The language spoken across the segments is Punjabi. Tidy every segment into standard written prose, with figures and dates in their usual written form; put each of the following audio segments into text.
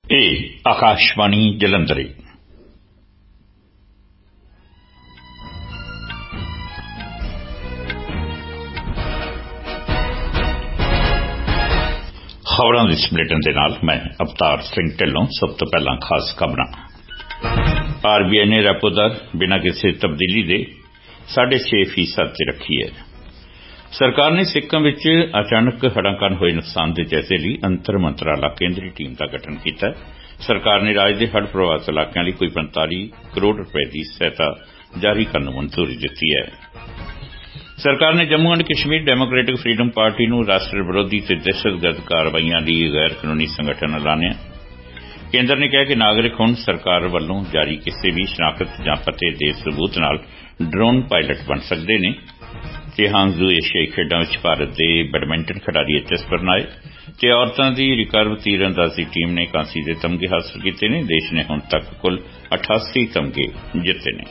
ਇਹ ਆਕਾਸ਼ਵਾਣੀ ਜਲੰਧਰ। ਖਬਰਾਂ ਦੇ ਸਮੇਟਣ ਦੇ ਨਾਲ ਮੈਂ ਅਵਤਾਰ ਸਿੰਘ ਢਿੱਲੋਂ। ਸਭ ਤੋਂ ਪਹਿਲਾਂ ਖਾਸ ਖਬਰਾਂ। ਆਰਬੀਆਈ ਨੇ ਰੈਪੋ ਦਰ ਬਿਨਾਂ ਕਿਸੇ ਤਬਦੀਲੀ ਦੇ 6.5% ਤੇ ਰੱਖੀ ਹੈ। ਸਰਕਾਰ ਨੇ ਸਿੱਕਮ ਵਿੱਚ ਅਚਾਨਕ ਹੜ੍ਹਾਂ ਕਾਰਨ ਹੋਏ ਨੁਕਸਾਨ ਦੇ ਜਾਇਜ਼ੇ ਲਈ ਅੰਤਰ ਮੰਤਰਾਲਾ ਕੇਂਦਰੀ ਟੀਮ ਦਾ ਗਠਨ ਕੀਤਾ। ਸਰਕਾਰ ਨੇ ਰਾਜ ਦੇ ਹੜ੍ਹ ਪ੍ਰਭਾਵਿਤ ਇਲਾਕਿਆਂ ਲਈ ਕੋਈ 45 ਕਰੋੜ ਰੁਪਏ ਦੀ ਸਹਾਇਤਾ ਜਾਰੀ ਕਰਨ ਨੂੰ ਮਨਜ਼ੂਰੀ ਦਿੱਤੀ ਹੈ। ਸਰਕਾਰ ਨੇ Jammu and Kashmir Democratic Freedom Party ਨੂੰ ਰਾਸ਼ਟਰ ਵਿਰੋਧੀ ਤੇ ਦਹਿਸ਼ਤਗਰਦ ਕਾਰਵਾਈਆਂ ਲਈ ਗੈਰ ਕਾਨੂੰਨੀ ਸੰਗਠਨ ਐਲਾਨਿਆ। ਕੇਂਦਰ ਨੇ ਕਿਹਾ ਕਿ ਨਾਗਰਿਕ ਹੁਣ ਸਰਕਾਰ ਵੱਲੋਂ ਜਾਰੀ ਕਿਸੇ ਵੀ ਸ਼ਨਾਖਤ ਜਾਂ ਪਤੇ ਦੇ ਸਬੂਤ ਨਾਲ ਡਰੋਨ ਪਾਇਲਟ ਬਣ ਸਕਦੇ ਨੇ। ਤੇ ਹਾਂਗਜ਼ੂ ਏਸ਼ੀਆਈ ਖੇਡਾਂ ਵਿੱਚ ਭਾਰਤ ਦੇ ਬੈਡਮਿੰਟਨ ਖਿਡਾਰੀ HS ਪ੍ਰਣਾਏ ਤੇ ਔਰਤਾਂ ਦੀ ਰਿਕਰਵ ਤੀਰਅੰਦਾਜ਼ੀ ਟੀਮ ਨੇ ਕਾਂਸੀ ਦੇ ਤਮਗੇ ਹਾਸਲ ਕੀਤੇ ਨੇ। ਦੇਸ਼ ਨੇ ਹੁਣ ਤੱਕ ਕੁੱਲ 88 ਤਮਗੇ ਜਿੱਤੇ ਨੇ।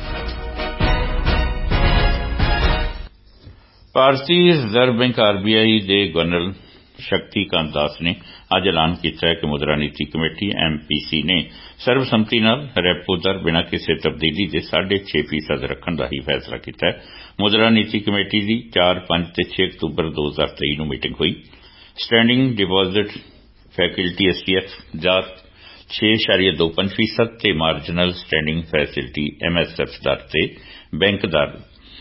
ਭਾਰਤੀ ਰਿਜ਼ਰਵ ਬੈਂਕ RBI ਦੇ ਗਵਰਨਰ ਸ਼ਕਤੀਕਾਂਤ ਦਾਸ ਨੇ ਅੱਜ ਐਲਾਨ ਕੀਤਾ ਕਿ ਮੁਦਰਾ ਨੀਤੀ ਕਮੇਟੀ MPC ਨੇ ਸਰਬਸੰਮਤੀ ਨਾਲ ਰੈਪੋ ਦਰ ਬਿਨਾਂ ਕਿਸੇ ਤਬਦੀਲੀ ਦੇ 6.5% ਰੱਖਣ ਦਾ ਹੀ ਫੈਸਲਾ ਕੀਤਾ ਹੈ। ਮੁਦਰਾ ਨੀਤੀ ਕਮੇਟੀ ਦੀ 4, 5 ਤੇ 6 ਅਕਤੂਬਰ 2023 ਨੂੰ ਮੀਟਿੰਗ ਹੋਈ। ਸਟੈਂਡਿੰਗ ਡਿਪਾਜ਼ਿਟ ਫੈਸਿਲਿਟੀ STF ਦਰ 6.25% ਤੇ ਮਾਰਜਨਲ ਸਟੈਂਡਿੰਗ ਫੈਸਿਲਿਟੀ MSF ਦਰ ਤੇ ਬੈਂਕ ਦਰ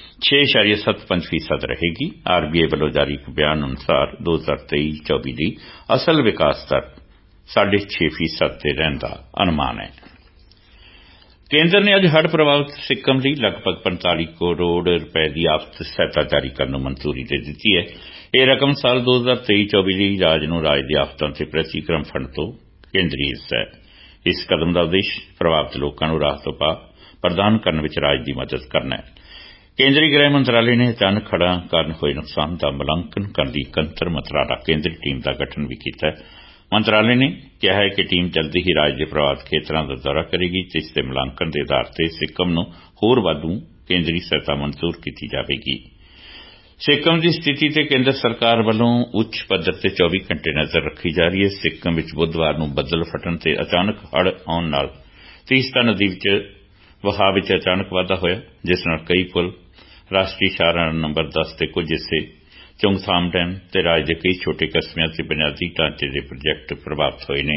6.75% ਰਹੇਗੀ। RBI ਵੱਲੋਂ ਜਾਰੀ ਇੱਕ ਬਿਆਨ ਅਨੁਸਾਰ 2023-24 ਦੀ ਅਸਲ ਵਿਕਾਸ ਦਰ 6.5% ਤੇ ਰਹਿਣ ਦਾ ਅਨੁਮਾਨ ਹੈ। ਕੇਂਦਰ ਨੇ ਅੱਜ ਹੜ੍ਹ ਪ੍ਰਭਾਵਿਤ ਸਿੱਕਮ ਲਈ ਲਗਭਗ 45 ਕਰੋੜ ਰੁਪਏ ਦੀ ਆਫਤ ਸਹਾਇਤਾ ਜਾਰੀ ਕਰਨ ਨੂੰ ਮਨਜ਼ੂਰੀ ਦੇ ਦਿੱਤੀ ਹੈ। ਇਹ ਰਕਮ ਸਾਲ 2023-24 ਲਈ ਰਾਜ ਨੂੰ ਰਾਜ ਦੀ ਆਫਤਾਂ ਤੇ ਪ੍ਰਤੀਕਰਮ ਫੰਡ ਤੋਂ ਕੇਂਦਰੀ ਹਿੱਸਾ ਹੈ। ਇਸ ਕਦਮ ਦਾ ਉਦੇਸ਼ ਪ੍ਰਭਾਵਿਤ ਲੋਕਾਂ ਨੂੰ ਰਾਹਤ ਉਪਾਅ ਪ੍ਰਦਾਨ ਕਰਨ ਵਿੱਚ ਰਾਜ ਦੀ ਮਦਦ ਕਰਨਾ ਹੈ। ਕੇਂਦਰੀ ਗ੍ਰਹਿ ਮੰਤਰਾਲੇ ਨੇ ਅਚਾਨਕ ਹੜ੍ਹਾਂ ਕਾਰਨ ਹੋਏ ਨੁਕਸਾਨ ਦਾ ਮੁਲਾਂਕਣ ਕਰਨ ਲਈ ਅੰਤਰ ਮੰਤਰਾਲਾ ਕੇਂਦਰੀ ਟੀਮ ਦਾ ਗਠਨ ਵੀ ਕੀਤਾ ਹੈ। ਮੰਤਰਾਲੇ ਨੇ ਕਿਹਾ ਹੈ ਕਿ ਟੀਮ ਜਲਦੀ ਹੀ ਰਾਜ ਦੇ ਪ੍ਰਭਾਵਿਤ ਖੇਤਰਾਂ ਦਾ ਦੌਰਾ ਕਰੇਗੀ ਤੇ ਇਸ ਦੇ ਮੁਲਾਂਕਣ ਦੇ ਆਧਾਰ ਤੇ ਸਿੱਕਮ ਨੂੰ ਹੋਰ ਵਾਧੂ ਕੇਂਦਰੀ ਸਹਾਇਤਾ ਮਨਜ਼ੂਰ ਕੀਤੀ ਜਾਵੇਗੀ। ਸਿੱਕਮ ਦੀ ਸਥਿਤੀ ਤੇ ਕੇਂਦਰ ਸਰਕਾਰ ਵੱਲੋਂ ਉੱਚ ਪੱਧਰ ਤੇ 24 ਘੰਟੇ ਨਜ਼ਰ ਰੱਖੀ ਜਾ ਰਹੀ ਹੈ। ਸਿੱਕਮ ਵਿੱਚ ਬੁੱਧਵਾਰ ਨੂੰ ਬੱਦਲ ਫਟਣ ਤੇ ਅਚਾਨਕ ਹੜ੍ਹ ਆਉਣ ਨਾਲ ਤੀਸਤਾ ਨਦੀ ਵਿੱਚ ਵਹਾਅ ਵਿੱਚ ਅਚਾਨਕ ਵਾਧਾ ਹੋਇਆ, ਜਿਸ ਨਾਲ ਕਈ ਪੁਲ, ਰਾਸ਼ਟਰੀ ਸ਼ਾਹਰਾਹ ਨੰਬਰ 10 ਦੇ ਕੁਝ ਹਿੱਸੇ, ਚੁੰਗਥਾਮ ਡੈਮ ਤੇ ਰਾਜ ਦੇ ਕਈ ਛੋਟੇ ਕਸਬਿਆਂ ਤੇ ਬੁਨਿਆਦੀ ਢਾਂਚੇ ਦੇ ਪ੍ਰੋਜੈਕਟ ਪ੍ਰਭਾਵਿਤ ਹੋਏ ਨੇ।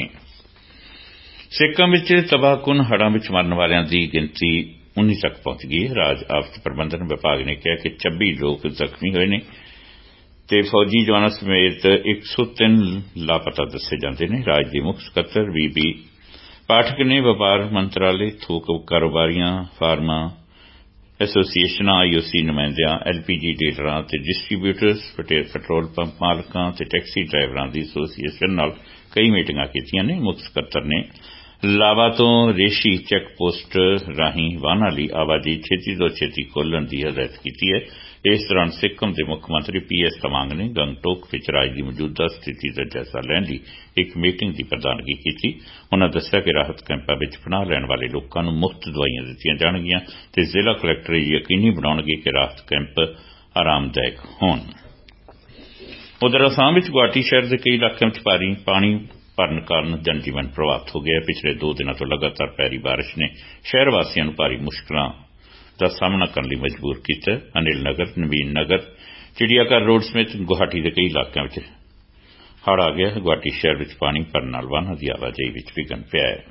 ਸਿੱਕਮ ਵਿੱਚ ਤਬਾਹਕੁਨ ਹੜ੍ਹਾਂ ਵਿੱਚ ਮਰਨ ਵਾਲਿਆਂ ਦੀ ਗਿਣਤੀ 19 ਤੱਕ ਪਹੁੰਚ ਗਈ ਹੈ। ਰਾਜ ਆਫਤ ਪ੍ਰਬੰਧਨ ਵਿਭਾਗ ਨੇ ਕਿਹਾ ਕਿ 26 ਲੋਕ ਜ਼ਖਮੀ ਹੋਏ ਨੇ ਤੇ ਫੌਜੀ ਜਵਾਨਾਂ ਸਮੇਤ 103 ਲਾਪਤਾ ਦੱਸੇ ਜਾਂਦੇ ਨੇ। ਰਾਜ ਦੇ ਮੁੱਖ ਸਕੱਤਰ VB ਪਾਠਕ ਨੇ ਵਪਾਰ ਮੰਤਰਾਲੇ, ਥੋਕ ਕਾਰੋਬਾਰੀਆਂ, ਫਾਰਮਾ ਐਸੋਸੀਏਸ਼ਨਾਂ, IOC ਨੁਮਾਇੰਦਿਆਂ, LPG ਡੀਲਰਾਂ ਤੇ ਡਿਸਟਰੀਬਿਊਟਰਸ, ਪੈਟਰੋਲ ਪੰਪ ਮਾਲਕਾਂ ਤੇ ਟੈਕਸੀ ਡਰਾਈਵਰਾਂ ਦੀ ਐਸੋਸੀਏਸ਼ਨ ਨਾਲ ਕਈ ਮੀਟਿੰਗਾਂ ਕੀਤੀਆਂ ਨੇ। ਮੁੱਖ ਸਕੱਤਰ ਨੇ ਲਾਵਾ ਤੋਂ ਰੇਸ਼ੀ ਚੈੱਕ ਪੋਸਟ ਰਾਹੀਂ ਵਾਹਨਾਂ ਲਈ ਆਵਾਜਾਈ ਛੇਤੀ ਤੋਂ ਛੇਤੀ ਖੋਲ੍ਹਣ ਦੀ ਹਦਾਇਤ ਕੀਤੀ ਹੈ। ਇਸ ਦੌਰਾਨ ਸਿੱਕਮ ਦੇ ਮੁੱਖ ਮੰਤਰੀ PS ਤਵਾਂਗ ਨੇ ਗੰਗਟੋਕ ਵਿੱਚ ਰਾਜ ਦੀ ਮੌਜੂਦਾ ਸਥਿਤੀ ਦਾ ਜਾਇਜ਼ਾ ਲੈਣ ਲਈ ਇੱਕ ਮੀਟਿੰਗ ਦੀ ਪ੍ਰਧਾਨਗੀ ਕੀਤੀ। ਉਨ੍ਹਾਂ ਦੱਸਿਆ ਕਿ ਰਾਹਤ ਕੈਂਪਾਂ ਵਿੱਚ ਪਨਾਹ ਲੈਣ ਵਾਲੇ ਲੋਕਾਂ ਨੂੰ ਮੁਫ਼ਤ ਦਵਾਈਆਂ ਦਿੱਤੀਆਂ ਜਾਣਗੀਆਂ ਤੇ ਜ਼ਿਲ੍ਹਾ ਕਲੈਕਟਰ ਯਕੀਨੀ ਬਣਾਉਣਗੇ ਕਿ ਰਾਹਤ ਕੈਂਪ ਆਰਾਮਦਾਇਕ ਹੋਣ। ਉਧਰ ਅਸਾਮ ਵਿੱਚ ਗੁਵਾਹਾਟੀ ਸ਼ਹਿਰ ਦੇ ਕਈ ਇਲਾਕਿਆਂ ਵਿੱਚ ਭਾਰੀ ਪਾਣੀ ਭਰਨ ਕਾਰਨ ਜਨਜੀਵਨ ਪ੍ਰਭਾਵਿਤ ਹੋ ਗਿਆ। ਪਿਛਲੇ 2 ਦਿਨਾਂ ਤੋਂ ਲਗਾਤਾਰ ਪੈ ਰਹੀ ਬਾਰਿਸ਼ ਨੇ ਸ਼ਹਿਰ ਵਾਸੀਆਂ ਨੂੰ ਭਾਰੀ ਮੁਸ਼ਕਲਾਂ ਦਾ ਸਾਹਮਣਾ ਕਰਨ ਲਈ ਮਜਬੂਰ ਕੀਤਾ। ਅਨਿਲ ਨਗਰ, ਨਵੀਨ ਨਗਰ, ਚਿੜੀਆਘਰ ਰੋਡ ਸਮੇਤ ਗੁਵਾਹਾਟੀ ਦੇ ਕਈ ਇਲਾਕਿਆਂ ਵਿੱਚ ਹੜ੍ਹ ਆ ਗਿਆ। ਗੁਵਾਹਾਟੀ ਸ਼ਹਿਰ ਵਿੱਚ ਪਾਣੀ ਭਰਨ ਨਾਲ ਵਾਹਨਾਂ ਦੀ ਆਵਾਜਾਈ ਵਿੱਚ ਵਿਘਨ ਪਿਆ ਹੈ।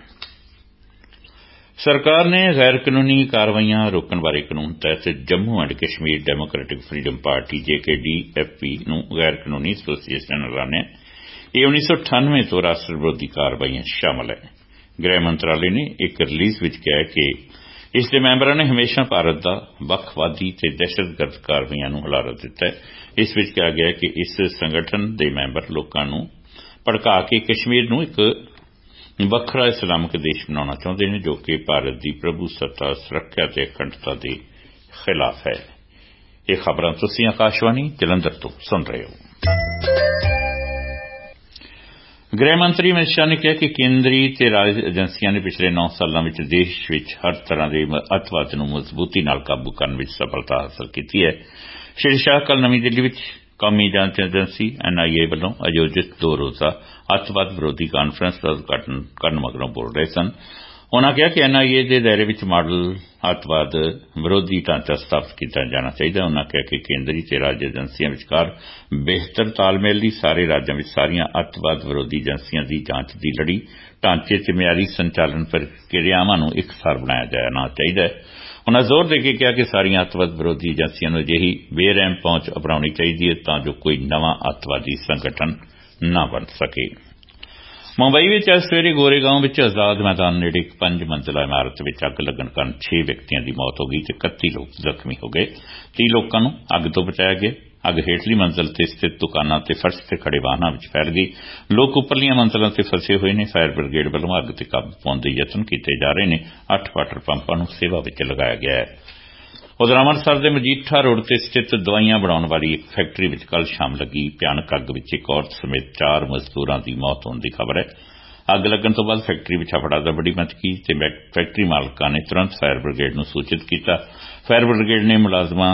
ਸਰਕਾਰ ਨੇ ਗੈਰ ਕਾਨੂੰਨੀ ਕਾਰਵਾਈਆਂ ਰੋਕਣ ਬਾਰੇ ਕਾਨੂੰਨ ਤਹਿਤ Jammu and Kashmir Democratic Freedom Party JKDFP ਨੂੰ ਗੈਰ ਕਾਨੂੰਨੀ ਐਸੋਸੀਏਸ਼ਨ ਐਲਾਨਿਆ। ਇਹ 1998 ਤੋਂ ਰਾਸ਼ਟਰ ਵਿਰੋਧੀ ਕਾਰਵਾਈਆਂ ਸ਼ਾਮਲ ਹੈ। ਗ੍ਰਹਿ ਮੰਤਰਾਲੇ ਨੇ ਇੱਕ ਰਿਲੀਜ਼ ਵਿੱਚ ਕਿਹਾ ਕਿ ਇਸ ਦੇ ਮੈਂਬਰਾਂ ਨੇ ਹਮੇਸ਼ਾ ਭਾਰਤ ਦਾ ਵੱਖਵਾਦੀ ਤੇ ਦਹਿਸ਼ਤਗਰਦ ਕਾਰਵਾਈਆਂ ਨੂੰ ਹੁਲਾਰਾ ਦਿੱਤਾ ਹੈ। ਇਸ ਵਿੱਚ ਕਿਹਾ ਗਿਆ ਕਿ ਇਸ ਸੰਗਠਨ ਦੇ ਮੈਂਬਰ ਲੋਕਾਂ ਨੂੰ ਭੜਕਾ ਕੇ ਕਸ਼ਮੀਰ ਨੂੰ ਇੱਕ ਵੱਖਰਾ ਇਸਲਾਮਿਕ ਦੇਸ਼ ਬਣਾਉਣਾ ਚਾਹੁੰਦੇ ਨੇ, ਜੋ ਕਿ ਭਾਰਤ ਦੀ ਪ੍ਰਭੂਸੱਤਾ, ਸੁਰੱਖਿਆ ਤੇ ਅਖੰਡਤਾ ਦੇ ਖਿਲਾਫ ਹੈ। ਇਹ ਖਬਰਾਂ ਤੁਸੀਂ ਆਕਾਸ਼ਵਾਣੀ ਜਲੰਧਰ ਤੋਂ ਸੁਣ ਰਹੇ ਹੋ। ਗ੍ਰਹਿ ਮੰਤਰੀ ਅਮਿਤ ਸ਼ਾਹ ਨੇ ਕਿਹਾ ਕਿ ਕੇਂਦਰੀ ਤੇ ਰਾਜ ਏਜੰਸੀਆਂ ਨੇ ਪਿਛਲੇ 9 ਸਾਲਾਂ ਵਿੱਚ ਦੇਸ਼ ਵਿੱਚ ਹਰ ਤਰ੍ਹਾਂ ਦੇ ਅੱਤਵਾਦ ਨੂੰ ਮਜ਼ਬੂਤੀ ਨਾਲ ਕਾਬੂ ਕਰਨ ਵਿੱਚ ਸਫਲਤਾ ਹਾਸਲ ਕੀਤੀ ਹੈ। ਸ਼੍ਰੀ ਸ਼ਾਹ ਕੱਲ੍ਹ ਨਵੀਂ ਦਿੱਲੀ ਵਿੱਚ ਕੌਮੀ ਜਾਂਚ ਏਜੰਸੀ NIA ਵੱਲੋਂ ਆਯੋਜਿਤ 2 ਰੋਜ਼ਾ ਅੱਤਵਾਦ ਵਿਰੋਧੀ ਕਾਨਫਰੰਸ ਦਾ ਉਦਘਾਟਨ ਕਰਨ ਮਗਰੋਂ ਬੋਲ ਰਹੇ ਸਨ। ਉਨ੍ਹਾਂ ਕਿਹਾ ਕਿ NIA ਦੇ ਦਾਇਰੇ ਵਿੱਚ ਮਾਡਲ ਅੱਤਵਾਦ ਵਿਰੋਧੀ ਢਾਂਚਾ ਸਥਾਪਿਤ ਕੀਤਾ ਜਾਣਾ ਚਾਹੀਦਾ। ਉਨ੍ਹਾਂ ਕਿਹਾ ਕਿ ਕੇਂਦਰੀ ਤੇ ਰਾਜ ਏਜੰਸੀਆਂ ਵਿਚਕਾਰ ਬਿਹਤਰ ਤਾਲਮੇਲ ਲਈ ਸਾਰੇ ਰਾਜਾਂ ਵਿੱਚ ਸਾਰੀਆਂ ਅੱਤਵਾਦ ਵਿਰੋਧੀ ਏਜੰਸੀਆਂ ਦੀ ਜਾਂਚ ਦੀ ਲੜੀ ਢਾਂਚੇ ਤੇ ਮਿਆਰੀ ਸੰਚਾਲਨ ਪ੍ਰਕਿਰਿਆਵਾਂ ਨੂੰ ਇਕਸਾਰ ਬਣਾਇਆ ਜਾਣਾ ਚਾਹੀਦਾ ਹੈ। ਉਨ੍ਹਾਂ ਜ਼ੋਰ ਦੇ ਕੇ ਕਿਹਾ ਕਿ ਸਾਰੀਆਂ ਅੱਤਵਾਦ ਵਿਰੋਧੀ ਏਜੰਸੀਆਂ ਨੂੰ ਅਜਿਹੀ ਬੇਰਹਿਮ ਪਹੁੰਚ ਅਪਣਾਉਣੀ ਚਾਹੀਦੀ ਹੈ ਤਾਂ ਜੋ ਕੋਈ ਨਵਾਂ ਅੱਤਵਾਦੀ ਸੰਗਠਨ ਨਾ ਬਣ ਸਕੇ। ਮੁੰਬਈ ਵਿੱਚ ਅੱਜ ਸਵੇਰੇ ਗੋਰੇਗਾਂਵ ਵਿੱਚ ਆਜ਼ਾਦ ਮੈਦਾਨ ਨੇੜੇ ਇੱਕ 5 ਮੰਜ਼ਿਲਾ ਇਮਾਰਤ ਵਿੱਚ ਅੱਗ ਲੱਗਣ ਕਾਰਨ 6 ਵਿਅਕਤੀਆਂ ਦੀ ਮੌਤ ਹੋ ਗਈ ਤੇ 31 ਲੋਕ ਜ਼ਖਮੀ ਹੋ ਗਏ। 30 ਲੋਕਾਂ ਨੂੰ ਅੱਗ ਤੋਂ ਬਚਾਇਆ ਗਿਆ। ਅੱਗ ਹੇਠਲੀ ਮੰਜ਼ਿਲ ਤੇ ਸਥਿਤ ਦੁਕਾਨਾਂ ਤੇ ਫਰਸ਼ ਤੇ ਖੜੇ ਵਾਹਨਾਂ ਵਿੱਚ ਫੈਲ ਗਈ। ਲੋਕ ਉੱਪਰਲੀਆਂ ਮੰਜ਼ਿਲਾਂ ਤੇ ਫਸੇ ਹੋਏ ਨੇ। ਫਾਇਰ ਬ੍ਰਿਗੇਡ ਵੱਲੋਂ ਅੱਗ ਤੇ ਕਾਬੂ ਪਾਉਣ ਦੇ ਯਤਨ ਕੀਤੇ ਜਾ ਰਹੇ ਨੇ। 8 ਵਾਟਰ ਪੰਪਾਂ ਨੂੰ ਸੇਵਾ ਵਿੱਚ ਲਗਾਇਆ ਗਿਆ ਹੈ। ਉਧਰ ਅੰਮ੍ਰਿਤਸਰ ਦੇ ਮਜੀਠਾ ਰੋਡ ਤੇ ਸਥਿਤ ਦਵਾਈਆਂ ਬਣਾਉਣ ਵਾਲੀ ਇੱਕ ਫੈਕਟਰੀ ਵਿੱਚ ਕੱਲ੍ਹ ਸ਼ਾਮ ਲੱਗੀ ਭਿਆਨਕ ਅੱਗ ਵਿੱਚ ਇੱਕ ਔਰਤ ਸਮੇਤ 4 ਮਜ਼ਦੂਰਾਂ ਦੀ ਮੌਤ ਹੋਣ ਦੀ ਖਬਰ ਹੈ। ਅੱਗ ਲੱਗਣ ਤੋਂ ਬਾਅਦ ਫੈਕਟਰੀ ਵਿੱਚ ਹਫੜਾ ਦਫੜੀ ਮਚ ਗਈ ਤੇ ਫੈਕਟਰੀ ਮਾਲਕਾਂ ਨੇ ਤੁਰੰਤ ਫਾਇਰ ਬ੍ਰਿਗੇਡ ਨੂੰ ਸੂਚਿਤ ਕੀਤਾ। ਫਾਇਰ ਬ੍ਰਿਗੇਡ ਨੇ ਮੁਲਾਜ਼ਮਾਂ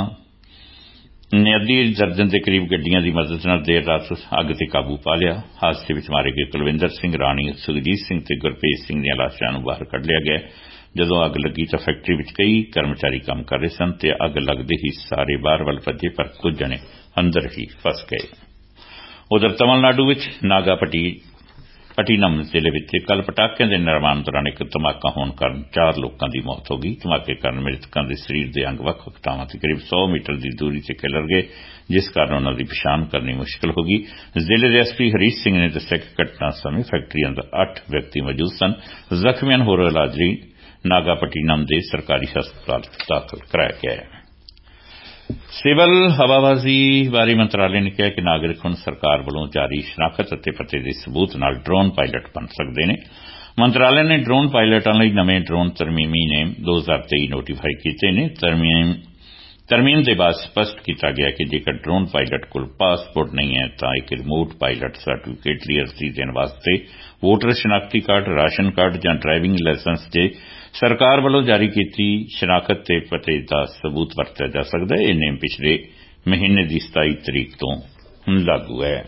ਨੇ ਅੱਧੀ ਦਰਜਨ ਦੇ ਕਰੀਬ ਗੱਡੀਆਂ ਦੀ ਮਦਦ ਨਾਲ ਦੇਰ ਰਾਤ ਅੱਗ ਤੇ ਕਾਬੂ ਪਾ ਲਿਆ। ਹਾਦਸੇ ਵਿੱਚ ਮਾਰੇ ਗਏ ਕੁਲਵਿੰਦਰ ਸਿੰਘ, ਰਾਣੀ, ਸੁਖਜੀਤ ਸਿੰਘ ਤੇ ਗੁਰਪ੍ਰੀਤ ਸਿੰਘ ਦੀਆਂ ਲਾਸ਼ਾਂ ਨੂੰ ਬਾਹਰ ਕੱਢ ਲਿਆ ਗਿਆ। ਜਦੋਂ ਅੱਗ ਲੱਗੀ ਤਾਂ ਫੈਕਟਰੀ ਵਿੱਚ ਕਈ ਕਰਮਚਾਰੀ ਕੰਮ ਕਰ ਰਹੇ ਸਨ ਤੇ ਅੱਗ ਲੱਗਦੇ ਹੀ ਸਾਰੇ ਬਾਹਰ ਵੱਲ ਭੱਜੇ ਪਰ ਕੁਝ ਜਣੇ ਅੰਦਰ ਹੀ ਫਸ ਗਏ। ਉਧਰ ਤਮਿਲਨਾਡੂ ਵਿੱਚ ਨਾਗਾਪਟੀਨਮ ਜ਼ਿਲ੍ਹੇ ਵਿੱਚ ਕੱਲ੍ਹ ਪਟਾਕਿਆਂ ਦੇ ਨਿਰਮਾਣ ਦੌਰਾਨ ਇੱਕ ਧਮਾਕਾ ਹੋਣ ਕਾਰਨ 4 ਲੋਕਾਂ ਦੀ ਮੌਤ ਹੋ ਗਈ। ਧਮਾਕੇ ਕਾਰਨ ਮ੍ਰਿਤਕਾਂ ਦੇ ਸਰੀਰ ਦੇ ਅੰਗ ਵੱਖ-ਵੱਖ ਥਾਵਾਂ ਤੇ ਕਰੀਬ 100 ਮੀਟਰ ਦੀ ਦੂਰੀ ਤੇ ਖਿਲਰ ਗਏ ਜਿਸ ਕਾਰਨ ਉਨ੍ਹਾਂ ਦੀ ਪਛਾਣ ਕਰਨੀ ਮੁਸ਼ਕਿਲ ਹੋ ਗਈ। ਜ਼ਿਲ੍ਹੇ ਦੇ SP ਹਰੀਸ਼ ਸਿੰਘ ਨੇ ਦੱਸਿਆ ਕਿ ਘਟਨਾ ਸਮੇਂ ਫੈਕਟਰੀ ਅੰਦਰ 8 ਵਿਅਕਤੀ ਮੌਜੂਦ ਸਨ। ਜ਼ਖਮੀਆਂ ਨੂੰ ਹੋਰ ਇਲਾਜ ਲਈ ਨਾਗਾਪਟੀਨਮ ਦੇ ਸਰਕਾਰੀ ਹਸਪਤਾਲ ਦਾਖਲ ਕਰਾਇਆ ਗਿਆ ਹੈ। ਸਿਵਲ ਹਵਾਬਾਜ਼ੀ ਬਾਰੇ ਮੰਤਰਾਲੇ ਨੇ ਕਿਹਾ ਕਿ ਨਾਗਰਿਕ ਹੁਣ ਸਰਕਾਰ ਵੱਲੋਂ ਜਾਰੀ ਸ਼ਨਾਖਤ ਅਤੇ ਪਤੇ ਦੇ ਸਬੂਤ ਨਾਲ ਡਰੋਨ ਪਾਇਲਟ ਬਣ ਸਕਦੇ ਨੇ। ਮੰਤਰਾਲੇ ਨੇ ਡਰੋਨ ਪਾਇਲਟਾਂ ਲਈ ਨਵੇਂ ਡਰੋਨ ਤਰਮੀਮੀ ਨੇਮ 2023 ਨੋਟੀਫਾਈ ਕੀਤੇ ਨੇ। ਤਰਮੀਮ ਦੇ ਬਾਅਦ ਸਪਸ਼ਟ ਕੀਤਾ ਗਿਆ ਕਿ ਜੇਕਰ ਡਰੋਨ ਪਾਇਲਟ ਕੋਲ ਪਾਸਪੋਰਟ ਨਹੀਂ ਹੈ ਤਾਂ ਇੱਕ ਰਿਮੋਟ ਪਾਇਲਟ ਸਰਟੀਫਿਕੇਟ ਲਈ ਅਰਜ਼ੀ ਦੇਣ ਵਾਸਤੇ ਵੋਟਰ ਸ਼ਨਾਖਤੀ ਕਾਰਡ, ਰਾਸ਼ਨ ਕਾਰਡ ਜਾਂ ਡਰਾਈਵਿੰਗ ਲਾਇਸੈਂਸ ਜੇ ਸਰਕਾਰ ਵੱਲੋਂ ਜਾਰੀ ਕੀਤੀ ਸ਼ਨਾਖਤ ਤੇ ਪਤੇ ਦਾ ਸਬੂਤ ਵਰਤਿਆ ਜਾ ਸਕਦਾ ਹੈ। ਇਹ ਨੇਮ ਪਿਛਲੇ ਮਹੀਨੇ ਦੀ 27 ਤਰੀਕ ਤੋਂ ਲਾਗੂ ਹੈ।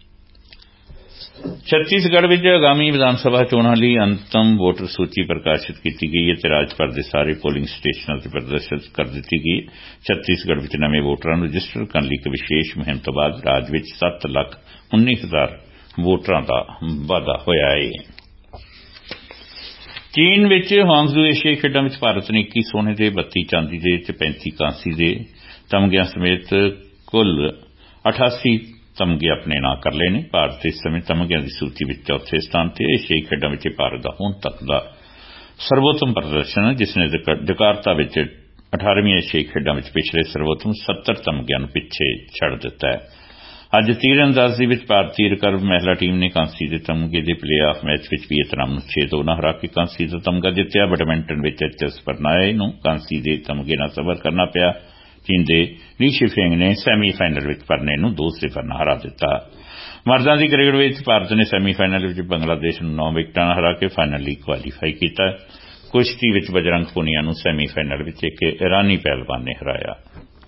ਛੱਤੀਸਗੜ੍ਹ ਵਿੱਚ ਆਗਾਮੀ ਵਿਧਾਨ ਸਭਾ ਚੋਣਾਂ ਲਈ ਅੰਤਮ ਵੋਟਰ ਸੂਚੀ ਪ੍ਰਕਾਸ਼ਿਤ ਕੀਤੀ ਗਈ ਹੈ ਤੇ ਰਾਜ ਭਰ ਦੇ ਸਾਰੇ ਪੋਲਿੰਗ ਸਟੇਸ਼ਨਾਂ ਤੇ ਪ੍ਰਦਰਸ਼ਿਤ ਕਰ ਦਿੱਤੀ ਗਈ ਹੈ। ਛੱਤੀਸਗੜ੍ਹ ਵਿੱਚ ਨਵੇਂ ਵੋਟਰਾਂ ਨੂੰ ਰਜਿਸਟਰ ਕਰਨ ਲਈ ਇੱਕ ਵਿਸ਼ੇਸ਼ ਮੁਹਿੰਮ ਤੋਂ ਬਾਅਦ ਰਾਜ ਵਿੱਚ 7,19,000 ਵੋਟਰਾਂ ਦਾ ਵਾਧਾ ਹੋਇਆ ਹੈ। ਚੀਨ ਵਿੱਚ ਹਾਂਗਜ਼ੂ ਏਸ਼ੀਆਈ ਖੇਡਾਂ ਵਿੱਚ ਭਾਰਤ ਨੇ 21 ਸੋਨੇ ਦੇ, 32 ਚਾਂਦੀ ਦੇ ਤੇ 35 ਕਾਂਸੀ ਦੇ ਤਮਗਿਆਂ ਸਮੇਤ ਕੁੱਲ 88 ਤਮਗੇ ਆਪਣੇ ਨਾਂ ਕਰ ਲਏ ਨੇ। ਭਾਰਤ ਇਸ ਸਮੇਂ ਤਮਗਿਆਂ ਦੀ ਸੂਚੀ ਵਿੱਚ 4ਥੇ ਸਥਾਨ ਤੇ। ਏਸ਼ੀਆਈ ਖੇਡਾਂ ਵਿੱਚ ਭਾਰਤ ਦਾ ਹੁਣ ਤੱਕ ਦਾ ਸਰਵੋਤਮ ਪ੍ਰਦਰਸ਼ਨ ਹੈ ਜਿਸ ਨੇ ਜਕਾਰਤਾ ਵਿੱਚ 18ਵੀਂ ਏਸ਼ੀਆਈ ਖੇਡਾਂ ਵਿੱਚ ਪਿਛਲੇ ਸਰਵੋਤਮ 70 ਤਮਗਿਆਂ ਨੂੰ ਪਿੱਛੇ ਛੱਡ ਦਿੱਤਾ ਹੈ। ਅੱਜ ਤੀਰਅੰਦਾਜ਼ੀ ਵਿੱਚ ਭਾਰਤੀ ਰਿਕਰਵ ਮਹਿਲਾ ਟੀਮ ਨੇ ਕਾਂਸੀ ਦੇ ਤਮਗੇ ਦੇ ਪਲੇਆਫ ਮੈਚ ਵਿੱਚ ਵੀਅਤਨਾਮ ਨੂੰ 6-2 ਨਾਲ ਹਰਾ ਕੇ ਕਾਂਸੀ ਦਾ ਤਮਗਾ ਜਿੱਤਿਆ। ਬੈਡਮਿੰਟਨ ਵਿੱਚ HS ਪ੍ਰਣਾਏ ਨੂੰ ਕਾਂਸੀ ਦੇ ਤਮਗੇ ਨਾਲ ਸਬਰ ਕਰਨਾ ਪਿਆ। ਚੀਨ ਦੇ ਲੀ ਸ਼ਿਫਿੰਗ ਨੇ ਸੈਮੀਫਾਈਨਲ ਵਿੱਚ ਪਰਨੇ ਨੂੰ 2-0 ਨਾਲ ਹਰਾ ਦਿੱਤਾ। ਮਰਦਾਂ ਦੀ ਕ੍ਰਿਕਟ ਵਿੱਚ ਭਾਰਤ ਨੇ ਸੈਮੀਫਾਈਨਲ ਵਿੱਚ ਬੰਗਲਾਦੇਸ਼ ਨੂੰ 9 ਵਿਕਟਾਂ ਨਾਲ ਹਰਾ ਕੇ ਫਾਈਨਲ ਲਈ ਕੁਆਲੀਫਾਈ ਕੀਤਾ। ਕੁਸ਼ਤੀ ਵਿੱਚ ਬਜਰੰਗ ਪੁਨੀਆ ਨੂੰ ਸੈਮੀਫਾਈਨਲ ਵਿੱਚ ਇੱਕ ਇਰਾਨੀ ਪਹਿਲਵਾਨ ਨੇ ਹਰਾਇਆ।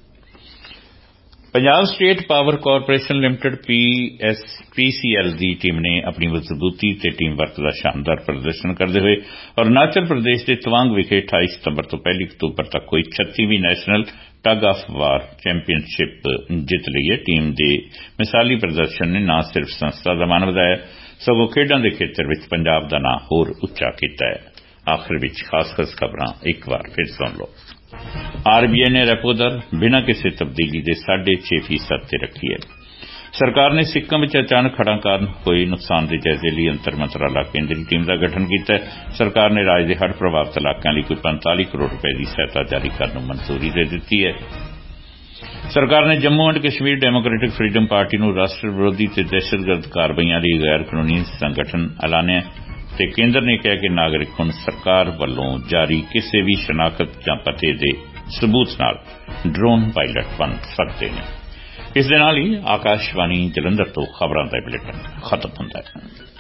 Punjab State Power Corporation Limited PCL ਦੀ ਟੀਮ ਨੇ ਆਪਣੀ ਮਜ਼ਬੂਤੀ ਤੇ ਟੀਮ ਵਰਕ ਦਾ ਸ਼ਾਨਦਾਰ ਪ੍ਰਦਰਸ਼ਨ ਕਰਦੇ ਹੋਏ ਅਰੁਣਾਚਲ ਪ੍ਰਦੇਸ਼ ਦੇ ਤਵਾਂਗ ਵਿਖੇ 28 ਸਤੰਬਰ ਤੋਂ 1 ਅਕਤੂਬਰ ਤੱਕ ਹੋਈ 36ਵੀਂ national tug of war championship ਜਿੱਤ ਲਈ ਹੈ। ਟੀਮ ਦੇ ਮਿਸਾਲੀ ਪ੍ਰਦਰਸ਼ਨ ਨੇ ਨਾ ਸਿਰਫ ਸੰਸਥਾ ਦਾ ਮਾਣ ਵਧਾਇਆ ਸਗੋਂ ਖੇਡਾਂ ਦੇ ਖੇਤਰ ਵਿੱਚ ਪੰਜਾਬ ਦਾ ਨਾਂ ਹੋਰ ਉੱਚਾ ਕੀਤਾ ਹੈ। ਆਖਰ ਵਿੱਚ ਖਾਸ ਖਬਰਾਂ ਇੱਕ ਵਾਰ ਫਿਰ ਸੁਣ ਲਓ। RBI ਨੇ ਰੈਪੋ ਦਰ ਬਿਨਾਂ ਕਿਸੇ ਤਬਦੀਲੀ ਦੇ 6.5% ਤੇ ਰੱਖੀ ਹੈ। ਸਰਕਾਰ ਨੇ ਸਿੱਕਮ ਵਿੱਚ ਅਚਾਨਕ ਹੜ੍ਹਾਂ ਕਾਰਨ ਹੋਏ ਨੁਕਸਾਨ ਦੇ ਜਾਇਜ਼ੇ ਲਈ ਅੰਤਰ ਮੰਤਰਾਲਾ ਕੇਂਦਰੀ ਟੀਮ ਦਾ ਗਠਨ ਕੀਤਾ ਹੈ। ਸਰਕਾਰ ਨੇ ਰਾਜ ਦੇ ਹੜ੍ਹ ਪ੍ਰਭਾਵਿਤ ਇਲਾਕਿਆਂ ਲਈ ਕੋਈ 45 ਕਰੋੜ ਰੁਪਏ ਦੀ ਸਹਾਇਤਾ ਜਾਰੀ ਕਰਨ ਨੂੰ ਮਨਜ਼ੂਰੀ ਦੇ ਦਿੱਤੀ ਹੈ। ਸਰਕਾਰ ਨੇ Jammu and Kashmir Democratic Freedom Party ਨੂੰ ਰਾਸ਼ਟਰ ਵਿਰੋਧੀ ਤੇ ਦਹਿਸ਼ਤਗਰਦ ਕਾਰਵਾਈਆਂ ਲਈ ਗੈਰ ਕਾਨੂੰਨੀ ਸੰਗਠਨ ਐਲਾਨਿਆ ਤੇ ਕੇਂਦਰ ਨੇ ਕਿਹਾ ਕਿ ਨਾਗਰਿਕ ਹੁਣ ਸਰਕਾਰ ਵੱਲੋਂ ਜਾਰੀ ਕਿਸੇ ਵੀ ਸ਼ਨਾਖਤ ਜਾਂ ਪਤੇ ਦੇ ਸਬੂਤ ਨਾਲ ਡਰੋਨ ਪਾਇਲਟ ਬਣ ਸਕਦੇ ਨੇ। ਇਸ ਦੇ ਨਾਲ ਹੀ ਆਕਾਸ਼ਵਾਣੀ ਜਲੰਧਰ ਤੋਂ ਖਬਰਾਂ ਦਾ ਬੁਲੇਟਿਨ ਖਤਮ ਹੁੰਦਾ ਹੈ।